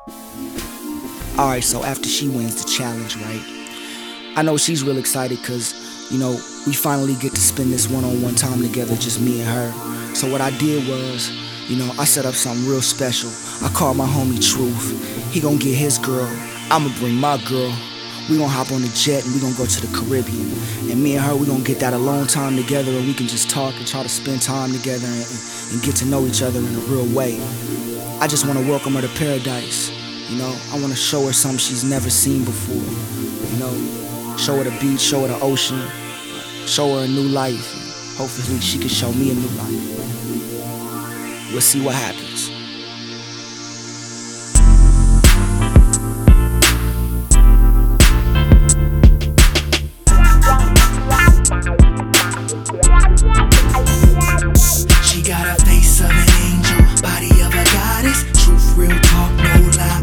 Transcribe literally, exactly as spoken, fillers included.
Alright, so after she wins the challenge, right? I know she's real excited because, you know, we finally get to spend this one-on-one time together, just me and her. So what I did was, you know, I set up something real special. I called my homie Truth. He gonna get his girl. I'ma bring my girl. We gonna hop on the jet and we gonna go to the Caribbean. And me and her, we gonna get that alone time together and we can just talk and try to spend time together and, and get to know each other in a real way. I just wanna welcome her to paradise. You know, I wanna show her something she's never seen before. You know, show her the beach, show her the ocean, show her a new life. Hopefully she can show me a new life. We'll see what happens.